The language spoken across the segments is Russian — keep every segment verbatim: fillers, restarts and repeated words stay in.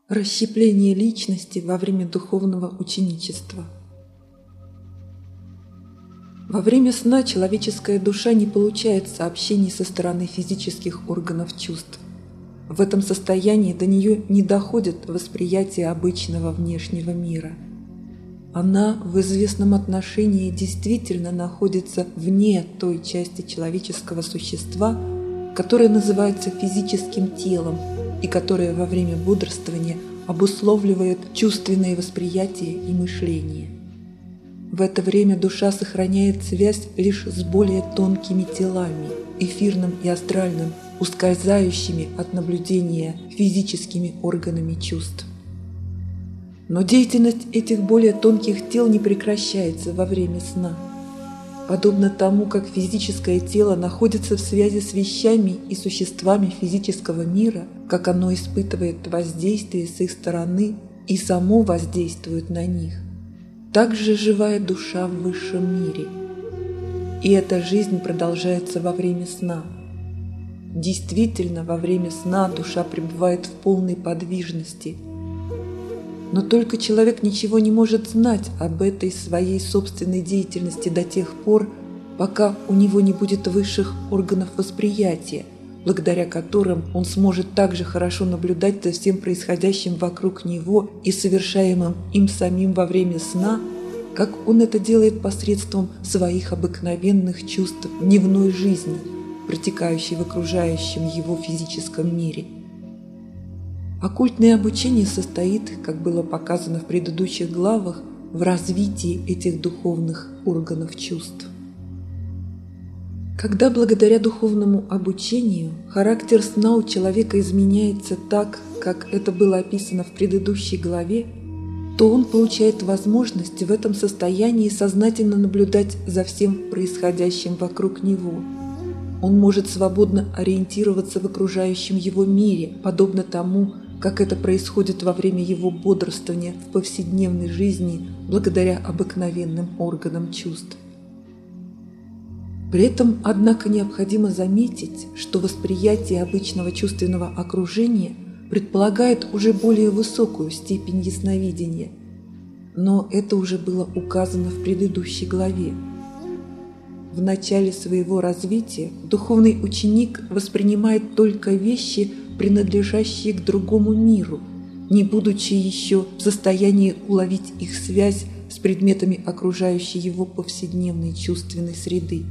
Расщепление личности во время духовного ученичества. Во время сна человеческая душа не получает сообщений со стороны физических органов чувств. В этом состоянии до нее не доходит восприятие обычного внешнего мира. Она в известном отношении действительно находится вне той части человеческого существа, которая называется физическим телом и которая во время бодрствования обусловливает чувственные восприятия и мышление. В это время душа сохраняет связь лишь с более тонкими телами, эфирным и астральным, ускользающими от наблюдения физическими органами чувств. Но деятельность этих более тонких тел не прекращается во время сна. Подобно тому, как физическое тело находится в связи с вещами и существами физического мира, как оно испытывает воздействие с их стороны и само воздействует на них, так же живая душа в высшем мире. И эта жизнь продолжается во время сна. Действительно, во время сна душа пребывает в полной подвижности. Но только человек ничего не может знать об этой своей собственной деятельности до тех пор, пока у него не будет высших органов восприятия, благодаря которым он сможет также хорошо наблюдать за всем происходящим вокруг него и совершаемым им самим во время сна, как он это делает посредством своих обыкновенных чувств дневной жизни, протекающей в окружающем его физическом мире. Оккультное обучение состоит, как было показано в предыдущих главах, в развитии этих духовных органов чувств. Когда благодаря духовному обучению характер сна у человека изменяется так, как это было описано в предыдущей главе, то он получает возможность в этом состоянии сознательно наблюдать за всем происходящим вокруг него. Он может свободно ориентироваться в окружающем его мире, подобно тому, как это происходит во время его бодрствования в повседневной жизни благодаря обыкновенным органам чувств. При этом, однако, необходимо заметить, что восприятие обычного чувственного окружения предполагает уже более высокую степень ясновидения, но это уже было указано в предыдущей главе. В начале своего развития духовный ученик воспринимает только вещи, принадлежащие к другому миру, не будучи еще в состоянии уловить их связь с предметами окружающей его повседневной чувственной среды.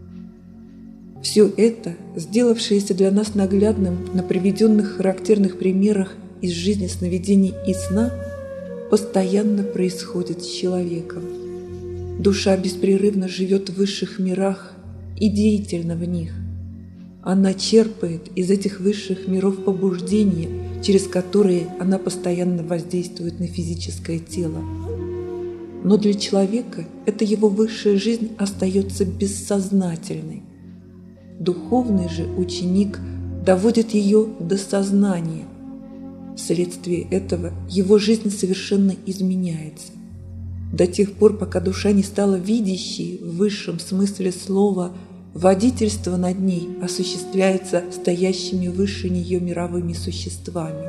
Все это, сделавшееся для нас наглядным на приведенных характерных примерах из жизни сновидений и сна, постоянно происходит с человеком. Душа беспрерывно живет в высших мирах и деятельна в них. Она черпает из этих высших миров побуждения, через которые она постоянно воздействует на физическое тело. Но для человека эта его высшая жизнь остается бессознательной. Духовный же ученик доводит ее до сознания. Вследствие этого его жизнь совершенно изменяется. До тех пор, пока душа не стала видящей в высшем смысле слова, водительство над ней осуществляется стоящими выше нее мировыми существами.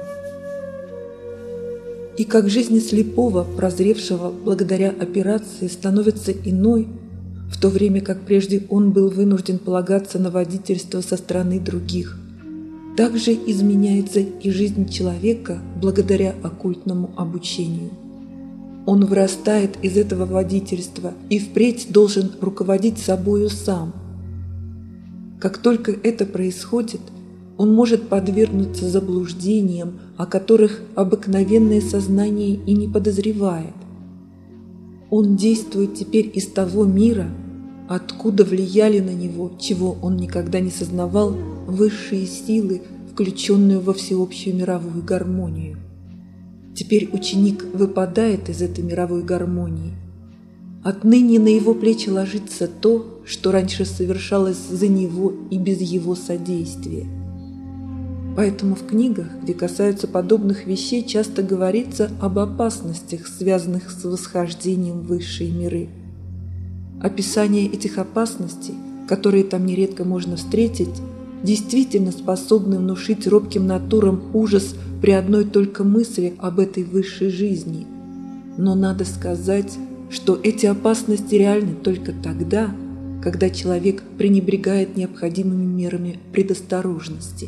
И как жизнь слепого, прозревшего благодаря операции, становится иной, в то время как прежде он был вынужден полагаться на водительство со стороны других, так же изменяется и жизнь человека благодаря оккультному обучению. Он вырастает из этого водительства и впредь должен руководить собою сам. Как только это происходит, он может подвергнуться заблуждениям, о которых обыкновенное сознание и не подозревает. Он действует теперь из того мира, откуда влияли на него, чего он никогда не сознавал, высшие силы, включенные во всеобщую мировую гармонию. Теперь ученик выпадает из этой мировой гармонии. Отныне на его плечи ложится то, что раньше совершалось за него и без его содействия. Поэтому в книгах, где касаются подобных вещей, часто говорится об опасностях, связанных с восхождением в высшие миры. Описание этих опасностей, которые там нередко можно встретить, действительно способны внушить робким натурам ужас при одной только мысли об этой высшей жизни. Но надо сказать, что эти опасности реальны только тогда, когда человек пренебрегает необходимыми мерами предосторожности.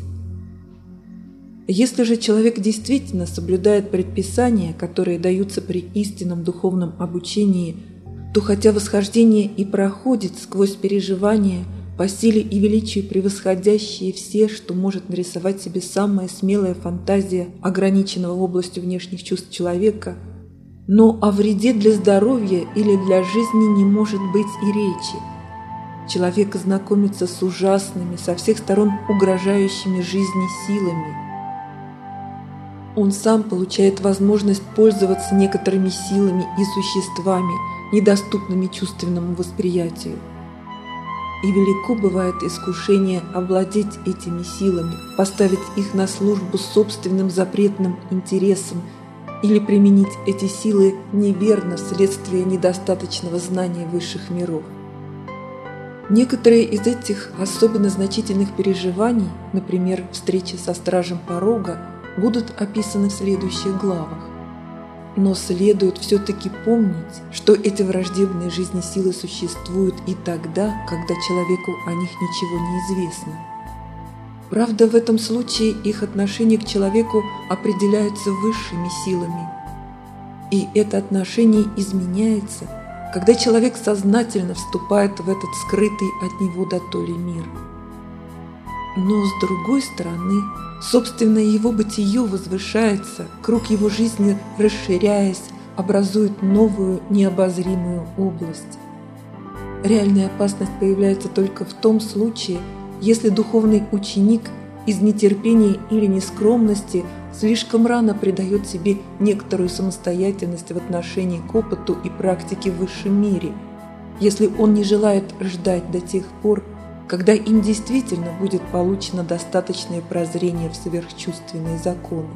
Если же человек действительно соблюдает предписания, которые даются при истинном духовном обучении, то хотя восхождение и проходит сквозь переживания, по силе и величию превосходящие все, что может нарисовать себе самая смелая фантазия ограниченного областью внешних чувств человека, но о вреде для здоровья или для жизни не может быть и речи. Человек знакомится с ужасными, со всех сторон угрожающими жизни силами. Он сам получает возможность пользоваться некоторыми силами и существами, недоступными чувственному восприятию. И велико бывает искушение овладеть этими силами, поставить их на службу собственным запретным интересам или применить эти силы неверно вследствие недостаточного знания высших миров. Некоторые из этих особенно значительных переживаний, например, встреча со стражем порога, будут описаны в следующих главах. Но следует все-таки помнить, что эти враждебные жизни силы существуют и тогда, когда человеку о них ничего не известно. Правда, в этом случае их отношение к человеку определяется высшими силами. И это отношение изменяется, когда человек сознательно вступает в этот скрытый от него дотоле мир. Но с другой стороны, собственное его бытие возвышается, круг его жизни, расширяясь, образует новую необозримую область. Реальная опасность появляется только в том случае, если духовный ученик из нетерпения или нескромности слишком рано придает себе некоторую самостоятельность в отношении к опыту и практике в высшем мире, если он не желает ждать до тех пор, когда им действительно будет получено достаточное прозрение в сверхчувственные законы.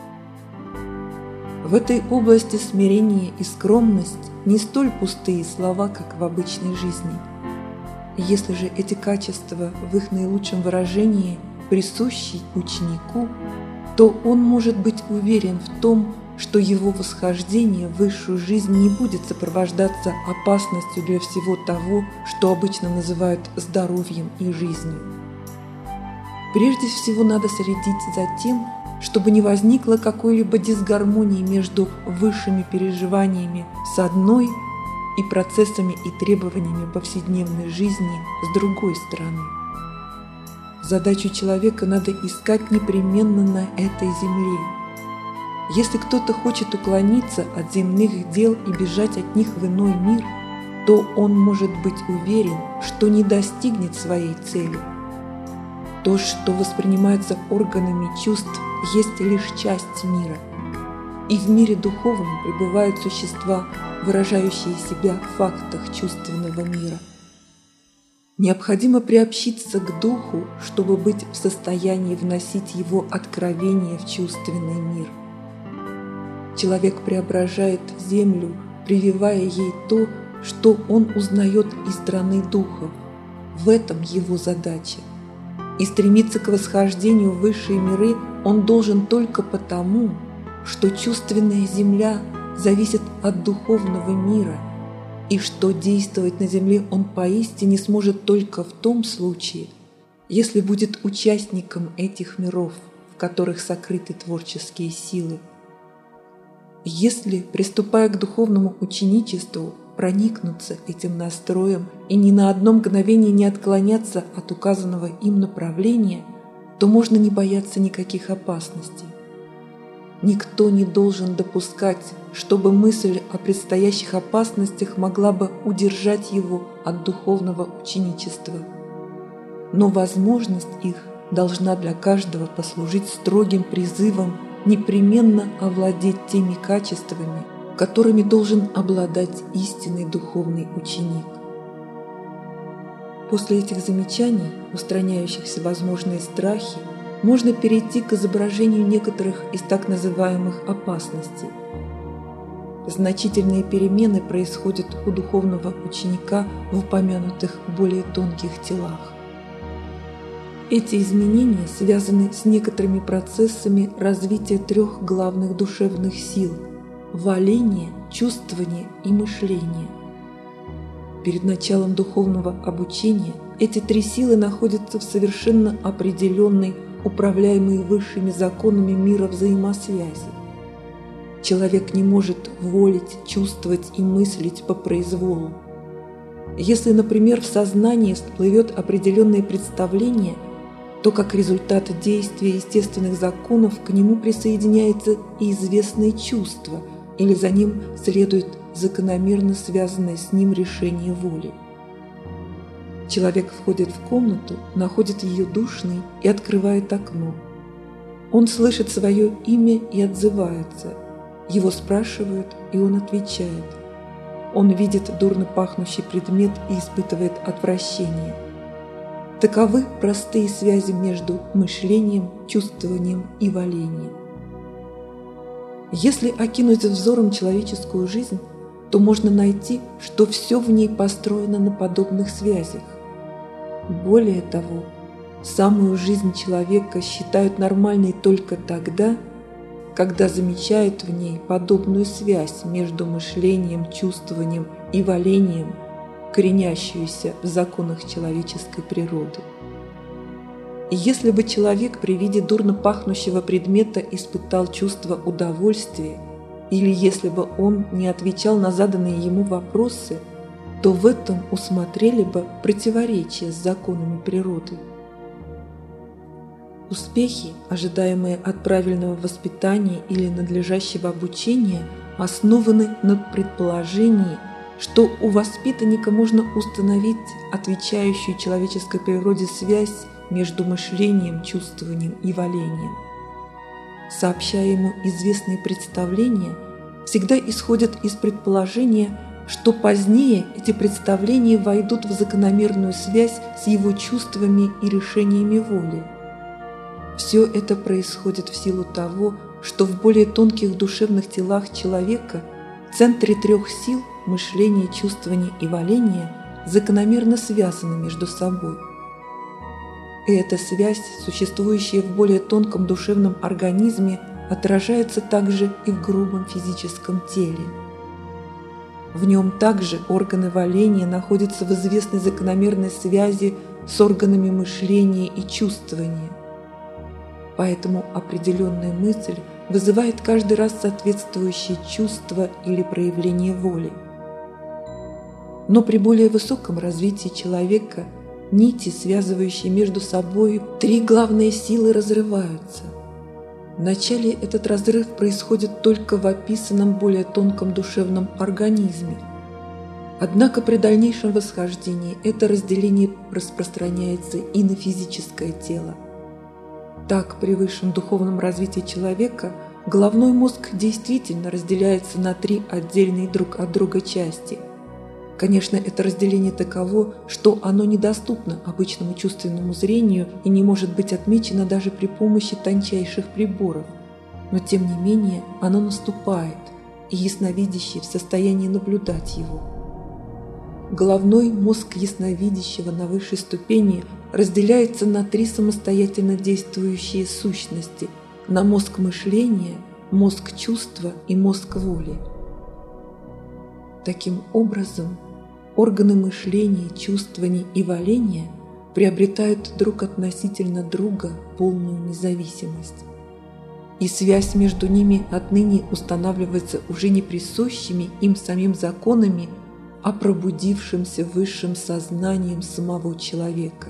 В этой области смирение и скромность не столь пустые слова, как в обычной жизни. Если же эти качества в их наилучшем выражении присущи ученику, то он может быть уверен в том, что его восхождение в высшую жизнь не будет сопровождаться опасностью для всего того, что обычно называют здоровьем и жизнью. Прежде всего надо следить за тем, чтобы не возникло какой-либо дисгармонии между высшими переживаниями с одной и процессами и требованиями повседневной жизни с другой стороны. Задачу человека надо искать непременно на этой земле. Если кто-то хочет уклониться от земных дел и бежать от них в иной мир, то он может быть уверен, что не достигнет своей цели. То, что воспринимается органами чувств, есть лишь часть мира. И в мире духовном пребывают существа, выражающие себя в фактах чувственного мира. Необходимо приобщиться к духу, чтобы быть в состоянии вносить его откровение в чувственный мир. Человек преображает землю, прививая ей то, что он узнает из страны духов. В этом его задача. И стремиться к восхождению в высшие миры он должен только потому, что чувственная земля зависит от духовного мира, и что действовать на земле он поистине сможет только в том случае, если будет участником этих миров, в которых сокрыты творческие силы. Если, приступая к духовному ученичеству, проникнуться этим настроем и ни на одно мгновение не отклоняться от указанного им направления, то можно не бояться никаких опасностей. Никто не должен допускать, чтобы мысль о предстоящих опасностях могла бы удержать его от духовного ученичества. Но возможность их должна для каждого послужить строгим призывом непременно овладеть теми качествами, которыми должен обладать истинный духовный ученик. После этих замечаний, устраняющих всевозможные страхи, можно перейти к изображению некоторых из так называемых опасностей. Значительные перемены происходят у духовного ученика в упомянутых более тонких телах. Эти изменения связаны с некоторыми процессами развития трех главных душевных сил – воления, чувствования и мышления. Перед началом духовного обучения эти три силы находятся в совершенно определенной, управляемой высшими законами мира взаимосвязи. Человек не может волить, чувствовать и мыслить по произволу. Если, например, в сознании всплывет определенное представление, то как результат действия естественных законов к нему присоединяется и известное чувство, или за ним следует закономерно связанное с ним решение воли. Человек входит в комнату, находит ее душной и открывает окно. Он слышит свое имя и отзывается. Его спрашивают, и он отвечает. Он видит дурно пахнущий предмет и испытывает отвращение. Таковы простые связи между мышлением, чувствованием и волением. Если окинуть взором человеческую жизнь, то можно найти, что все в ней построено на подобных связях. Более того, самую жизнь человека считают нормальной только тогда, когда замечают в ней подобную связь между мышлением, чувствованием и волением, коренящуюся в законах человеческой природы. И если бы человек при виде дурно пахнущего предмета испытал чувство удовольствия, или если бы он не отвечал на заданные ему вопросы, то в этом усмотрели бы противоречие с законами природы. Успехи, ожидаемые от правильного воспитания или надлежащего обучения, основаны на предположении, что у воспитанника можно установить отвечающую человеческой природе связь между мышлением, чувствованием и волением. Сообщая ему известные представления, всегда исходят из предположения, что позднее эти представления войдут в закономерную связь с его чувствами и решениями воли. Все это происходит в силу того, что в более тонких душевных телах человека в центре трех сил – мышление, чувствование и воление – закономерно связаны между собой. И эта связь, существующая в более тонком душевном организме, отражается также и в грубом физическом теле. В нем также органы воления находятся в известной закономерной связи с органами мышления и чувствования. Поэтому определенная мысль вызывает каждый раз соответствующее чувство или проявление воли. Но при более высоком развитии человека нити, связывающие между собой три главные силы, разрываются. Вначале этот разрыв происходит только в описанном более тонком душевном организме. Однако при дальнейшем восхождении это разделение распространяется и на физическое тело. Так, при высшем духовном развитии человека головной мозг действительно разделяется на три отдельные друг от друга части. Конечно, это разделение таково, что оно недоступно обычному чувственному зрению и не может быть отмечено даже при помощи тончайших приборов. Но тем не менее оно наступает, и ясновидящий в состоянии наблюдать его. Головной мозг ясновидящего на высшей ступени разделяется на три самостоятельно действующие сущности – на мозг мышления, мозг чувства и мозг воли. Таким образом, органы мышления, чувствования и воления приобретают друг относительно друга полную независимость. И связь между ними отныне устанавливается уже не присущими им самим законами, а пробудившимся высшим сознанием самого человека.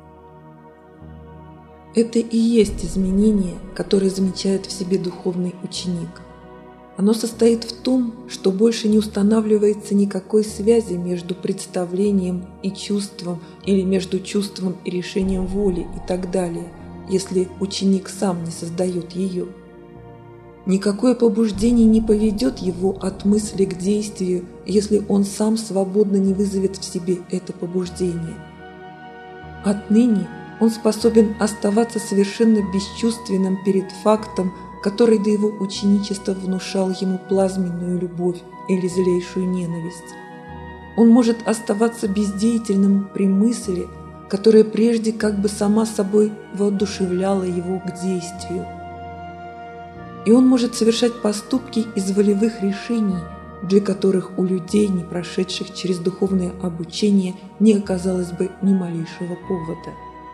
Это и есть изменение, которое замечает в себе духовный ученик. Оно состоит в том, что больше не устанавливается никакой связи между представлением и чувством или между чувством и решением воли и так далее, если ученик сам не создает ее. Никакое побуждение не поведет его от мысли к действию, если он сам свободно не вызовет в себе это побуждение. Отныне он способен оставаться совершенно бесчувственным перед фактом, который до его ученичества внушал ему плазменную любовь или злейшую ненависть. Он может оставаться бездеятельным при мысли, которая прежде как бы сама собой воодушевляла его к действию. И он может совершать поступки из волевых решений, для которых у людей, не прошедших через духовное обучение, не оказалось бы ни малейшего повода.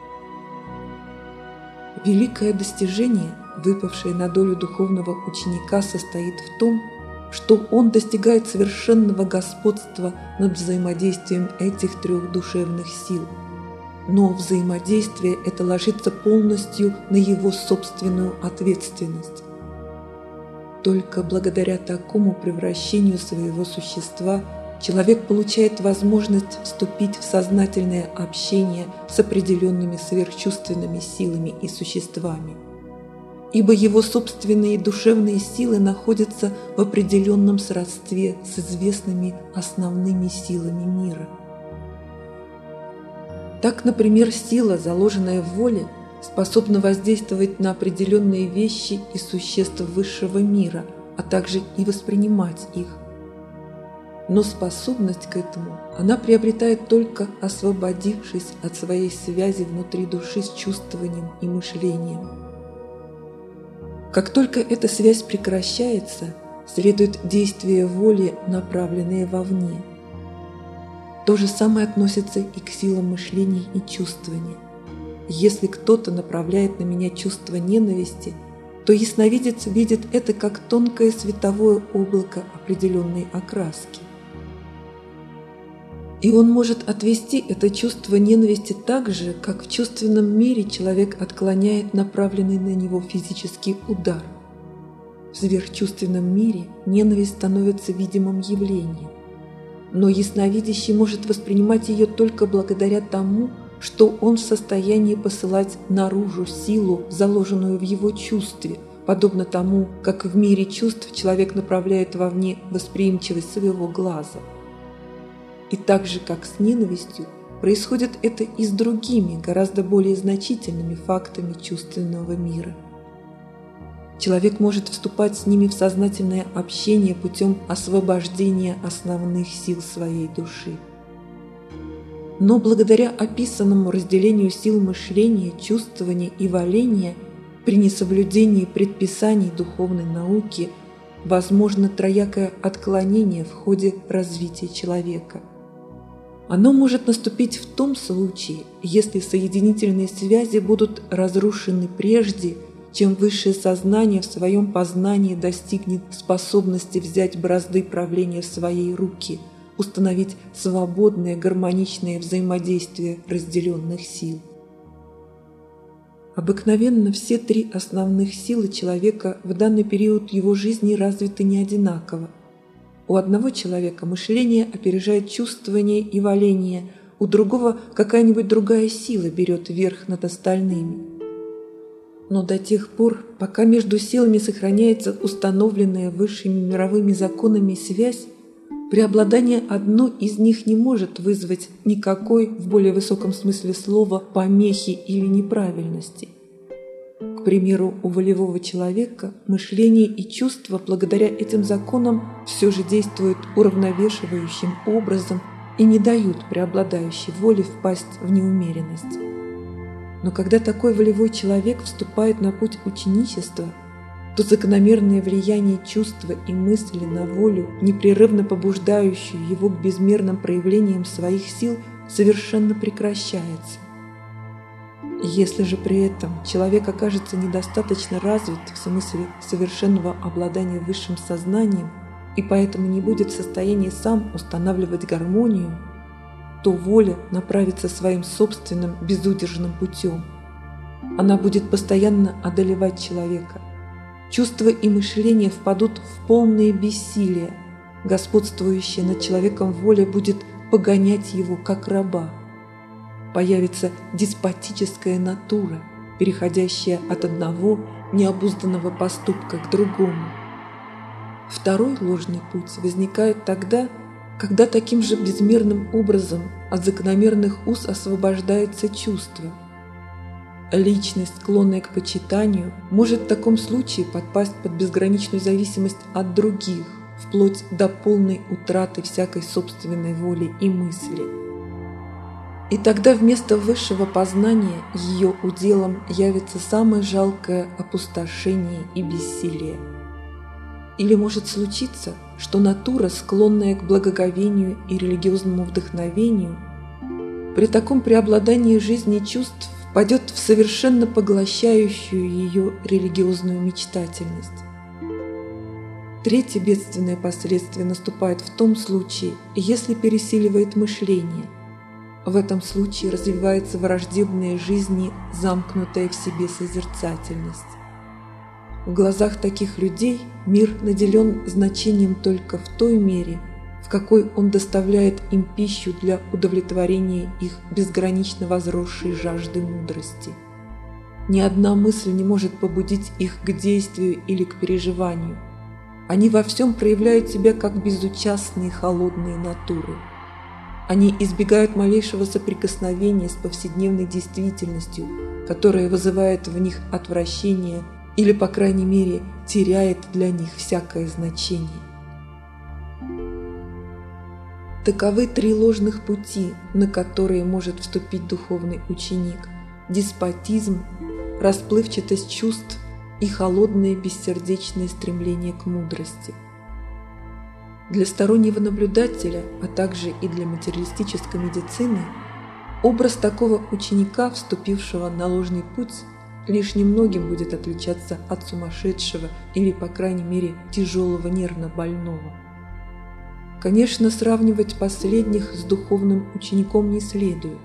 Великое достижение, выпавшее на долю духовного ученика, состоит в том, что он достигает совершенного господства над взаимодействием этих трех душевных сил. Но взаимодействие это ложится полностью на его собственную ответственность. Только благодаря такому превращению своего существа человек получает возможность вступить в сознательное общение с определенными сверхчувственными силами и существами, ибо его собственные душевные силы находятся в определенном сродстве с известными основными силами мира. Так, например, сила, заложенная в воле, способна воздействовать на определенные вещи и существ высшего мира, а также и воспринимать их. Но способность к этому она приобретает только освободившись от своей связи внутри души с чувствованием и мышлением. Как только эта связь прекращается, следует действие воли, направленное вовне. То же самое относится и к силам мышления и чувствования. Если кто-то направляет на меня чувство ненависти, то ясновидец видит это как тонкое световое облако определенной окраски. И он может отвести это чувство ненависти так же, как в чувственном мире человек отклоняет направленный на него физический удар. В сверхчувственном мире ненависть становится видимым явлением, но ясновидящий может воспринимать ее только благодаря тому, что он в состоянии посылать наружу силу, заложенную в его чувстве, подобно тому, как в мире чувств человек направляет вовне восприимчивость своего глаза. И так же, как с ненавистью, происходит это и с другими, гораздо более значительными фактами чувственного мира. Человек может вступать с ними в сознательное общение путем освобождения основных сил своей души. Но благодаря описанному разделению сил мышления, чувствования и воления при несоблюдении предписаний духовной науки возможно троякое отклонение в ходе развития человека. Оно может наступить в том случае, если соединительные связи будут разрушены прежде, чем высшее сознание в своем познании достигнет способности взять бразды правления в свои руки, установить свободное гармоничное взаимодействие разделенных сил. Обыкновенно все три основных силы человека в данный период его жизни развиты не одинаково. У одного человека мышление опережает чувствование и воление, у другого какая-нибудь другая сила берет верх над остальными. Но до тех пор, пока между силами сохраняется установленная высшими мировыми законами связь, преобладание одной из них не может вызвать никакой, в более высоком смысле слова, помехи или неправильности. К примеру, у волевого человека мышление и чувства благодаря этим законам все же действуют уравновешивающим образом и не дают преобладающей воле впасть в неумеренность. Но когда такой волевой человек вступает на путь ученичества, то закономерное влияние чувства и мысли на волю, непрерывно побуждающую его к безмерным проявлениям своих сил, совершенно прекращается. Если же при этом человек окажется недостаточно развит в смысле совершенного обладания высшим сознанием и поэтому не будет в состоянии сам устанавливать гармонию, то воля направится своим собственным безудержным путем. Она будет постоянно одолевать человека. Чувства и мышление впадут в полное бессилие. Господствующая над человеком воля будет погонять его как раба. Появится деспотическая натура, переходящая от одного необузданного поступка к другому. Второй ложный путь возникает тогда, когда таким же безмерным образом от закономерных уз освобождается чувство. Личность, склонная к почитанию, может в таком случае подпасть под безграничную зависимость от других, вплоть до полной утраты всякой собственной воли и мысли. И тогда вместо высшего познания ее уделом явится самое жалкое опустошение и бессилие. Или может случиться, что натура, склонная к благоговению и религиозному вдохновению, при таком преобладании жизни чувств впадет в совершенно поглощающую ее религиозную мечтательность. Третье бедственное последствие наступает в том случае, если пересиливает мышление. В этом случае развивается враждебная жизни, замкнутая в себе созерцательность. В глазах таких людей мир наделен значением только в той мере, в какой он доставляет им пищу для удовлетворения их безгранично возросшей жажды мудрости. Ни одна мысль не может побудить их к действию или к переживанию. Они во всем проявляют себя как безучастные холодные натуры. Они избегают малейшего соприкосновения с повседневной действительностью, которая вызывает в них отвращение или, по крайней мере, теряет для них всякое значение. Таковы три ложных пути, на которые может вступить духовный ученик: деспотизм, расплывчатость чувств и холодное бессердечное стремление к мудрости. Для стороннего наблюдателя, а также и для материалистической медицины, образ такого ученика, вступившего на ложный путь, лишь немногим будет отличаться от сумасшедшего или, по крайней мере, тяжелого нервно больного. Конечно, сравнивать последних с духовным учеником не следует.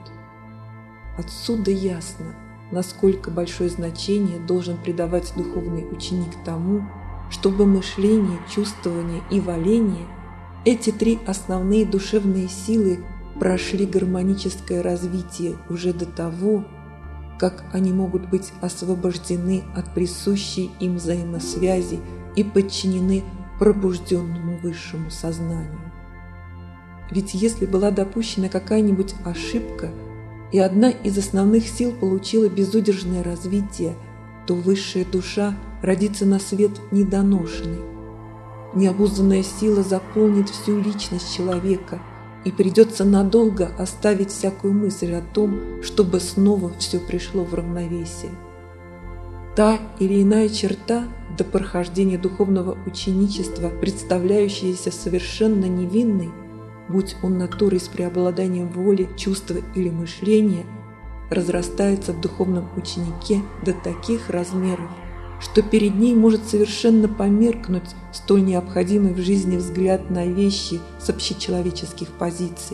Отсюда ясно, насколько большое значение должен придавать духовный ученик тому, чтобы мышление, чувствование и воление, эти три основные душевные силы, прошли гармоническое развитие уже до того, как они могут быть освобождены от присущей им взаимосвязи и подчинены пробужденному высшему сознанию. Ведь если была допущена какая-нибудь ошибка, и одна из основных сил получила безудержное развитие, то высшая душа родится на свет недоношенной. Необузданная сила заполнит всю личность человека, и придется надолго оставить всякую мысль о том, чтобы снова все пришло в равновесие. Та или иная черта до прохождения духовного ученичества, представляющаяся совершенно невинной, будь он натурой с преобладанием воли, чувства или мышления, разрастается в духовном ученике до таких размеров, что перед ней может совершенно померкнуть столь необходимый в жизни взгляд на вещи с общечеловеческих позиций.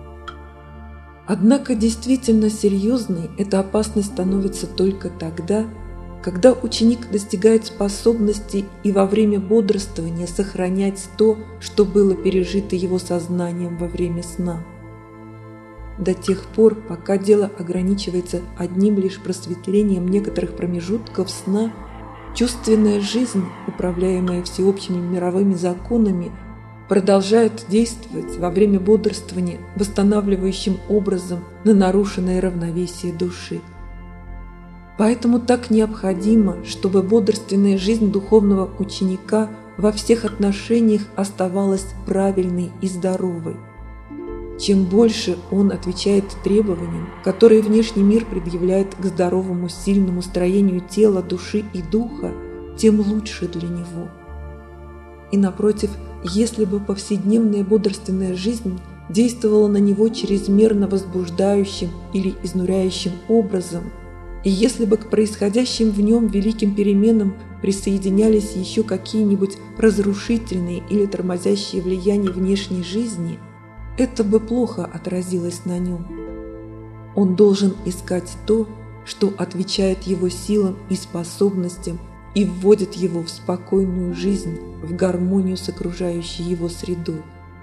Однако действительно серьезной эта опасность становится только тогда, когда ученик достигает способности и во время бодрствования сохранять то, что было пережито его сознанием во время сна. До тех пор, пока дело ограничивается одним лишь просветлением некоторых промежутков сна, чувственная жизнь, управляемая всеобщими мировыми законами, продолжает действовать во время бодрствования восстанавливающим образом на нарушенное равновесие души. Поэтому так необходимо, чтобы бодрственная жизнь духовного ученика во всех отношениях оставалась правильной и здоровой. Чем больше он отвечает требованиям, которые внешний мир предъявляет к здоровому, сильному строению тела, души и духа, тем лучше для него. И напротив, если бы повседневная бодрственная жизнь действовала на него чрезмерно возбуждающим или изнуряющим образом, и если бы к происходящим в нем великим переменам присоединялись еще какие-нибудь разрушительные или тормозящие влияния внешней жизни, это бы плохо отразилось на нем. Он должен искать то, что отвечает его силам и способностям и вводит его в спокойную жизнь, в гармонию с окружающей его средой.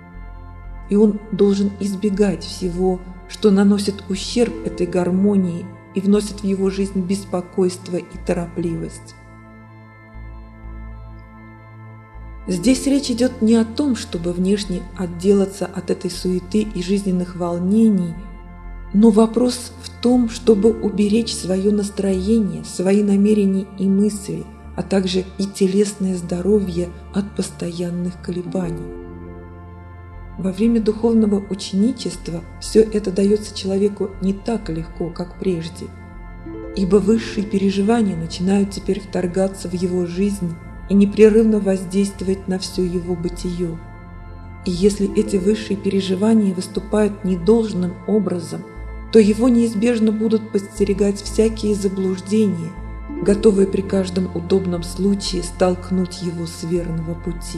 И он должен избегать всего, что наносит ущерб этой гармонии и вносит в его жизнь беспокойство и торопливость. Здесь речь идет не о том, чтобы внешне отделаться от этой суеты и жизненных волнений, но вопрос в том, чтобы уберечь свое настроение, свои намерения и мысли, а также и телесное здоровье от постоянных колебаний. Во время духовного ученичества все это дается человеку не так легко, как прежде, ибо высшие переживания начинают теперь вторгаться в его жизнь и непрерывно воздействовать на все его бытие. И если эти высшие переживания выступают недолжным образом, то его неизбежно будут подстерегать всякие заблуждения, готовые при каждом удобном случае столкнуть его с верного пути.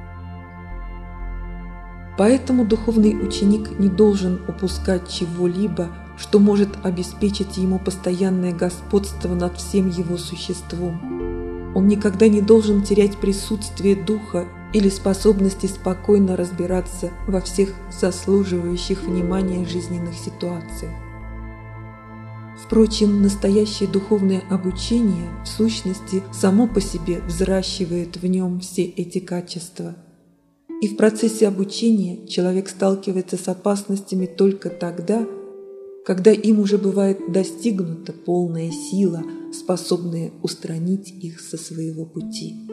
Поэтому духовный ученик не должен упускать чего-либо, что может обеспечить ему постоянное господство над всем его существом. Он никогда не должен терять присутствие духа или способности спокойно разбираться во всех заслуживающих внимания жизненных ситуациях. Впрочем, настоящее духовное обучение в сущности само по себе взращивает в нем все эти качества. И в процессе обучения человек сталкивается с опасностями только тогда, когда им уже бывает достигнута полная сила, способная устранить их со своего пути.